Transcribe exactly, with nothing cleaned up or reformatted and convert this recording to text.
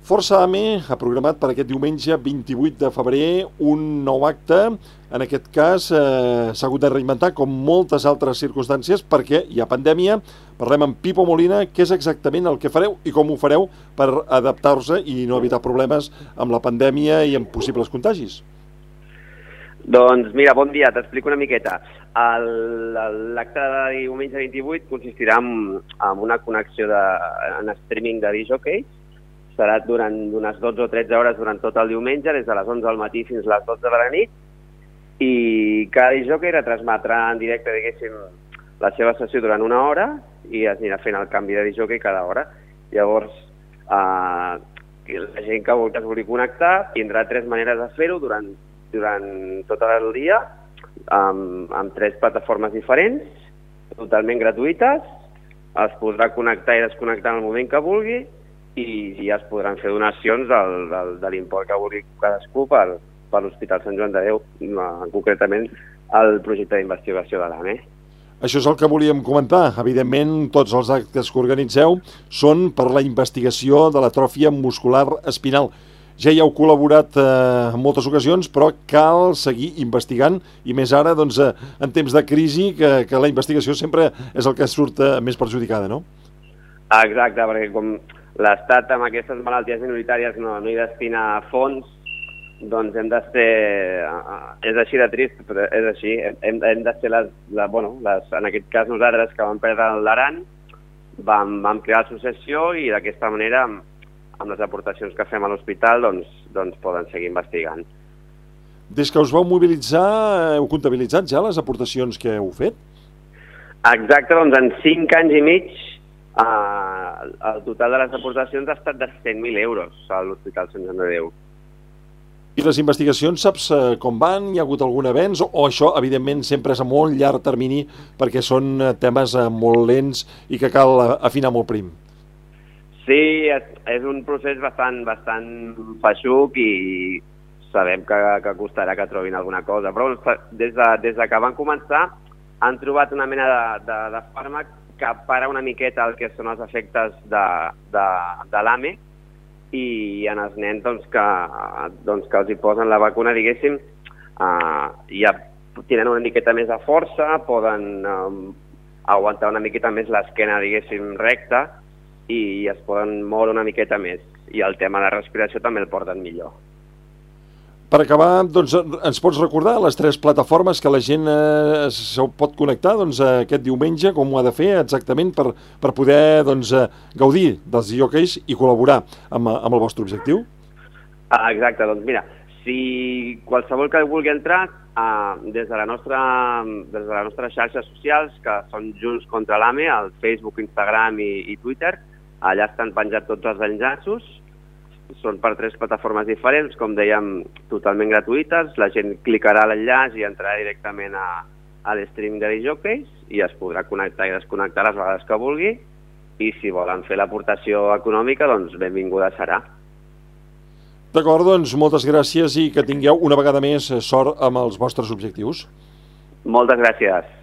Força AME ha programat per aquest diumenge vint-i-vuit de febrer un nou acte. En aquest cas eh, s'ha hagut de reinventar com moltes altres circumstàncies perquè hi ha pandèmia. Parlem amb Pipo Molina, què és exactament el que fareu i com ho fareu per adaptar-vos i no evitar problemes amb la pandèmia i amb possibles contagis. Doncs mira, bon dia, t'explico una miqueta. L'acte de diumenge vint-i-vuit consistirà en, en una connexió de, en streaming de disc jockeys. Serà durant unes dotze o tretze hores durant tot el diumenge, des de les onze del matí fins a les dotze de la nit, i cada disc jockey retransmetrà en directe, diguéssim, la seva sessió durant una hora i es anirà fent el canvi de disc jockey cada hora. Llavors, eh, la gent que, que es vulgui connectar tindrà tres maneres de fer-ho durant, durant tot el dia, amb, amb tres plataformes diferents, totalment gratuïtes. Es podrà connectar i desconnectar en el moment que vulgui, i ja es podran fer donacions del, del, de l'import que vulgui cadascú per, per l'Hospital Sant Joan de Déu, concretament el projecte d'investigació de l'AME. Això és el que volíem comentar. Evidentment, tots els actes que organitzeu són per la investigació de l'atròfia muscular espinal. Ja hi heu col·laborat eh, en moltes ocasions, però cal seguir investigant, i més ara, doncs, eh, en temps de crisi, que, que la investigació sempre és el que surt eh, més perjudicada, no? Exacte, perquè com l'Estat amb aquestes malalties minoritàries no, no hi destina fons, doncs hem de ser, és així de trist, però és així, hem, hem de ser, les, la, bueno, les, en aquest cas nosaltres que vam perdre l'Aran, vam, vam crear l'associació i d'aquesta manera, amb, amb les aportacions que fem a l'hospital, doncs, doncs poden seguir investigant. Des que us vau mobilitzar, heu comptabilitzat ja les aportacions que heu fet? Exacte, doncs en cinc anys i mig, Uh, el total de les aportacions ha estat de cent mil euros a l'Hospital Sant Joan de Déu. I les investigacions, saps uh, com van? Hi ha hagut algun avenç? O això, evidentment, sempre és a molt llarg termini perquè són uh, temes uh, molt lents i que cal uh, afinar molt prim? Sí, és, és un procés bastant, bastant feixuc i sabem que, que costarà que trobin alguna cosa. Però des de, des de que van començar han trobat una mena de, de, de fàrmac que para una miqueta el que són els efectes de, de, de l'AME, i en els nens doncs, que, doncs, que els hi posen la vacuna, diguéssim, uh, ja tenen una miqueta més de força, poden um, aguantar una miqueta més l'esquena, diguéssim, recta, i es poden moure una miqueta més. I el tema de respiració també el porten millor. Per acabar, doncs, ens pots recordar les tres plataformes que la gent eh, se pot connectar doncs, aquest diumenge, com ho ha de fer exactament per, per poder doncs, gaudir dels jockeys i col·laborar amb, amb el vostre objectiu? Ah, exacte, doncs mira, si qualsevol que vulgui entrar uh, des, de la nostra, des de les nostres xarxes socials, que són Junts contra l'AME, al Facebook, Instagram i, i Twitter, allà estan penjats tots els enllaços. Són per tres plataformes diferents, com dèiem, totalment gratuïtes. La gent clicarà a l'enllaç i entrarà directament a, a l'stream de disc jockeys i es podrà connectar i desconnectar les vegades que vulgui. I si volen fer l'aportació econòmica, doncs benvinguda serà. D'acord, doncs moltes gràcies i que tingueu una vegada més sort amb els vostres objectius. Moltes gràcies.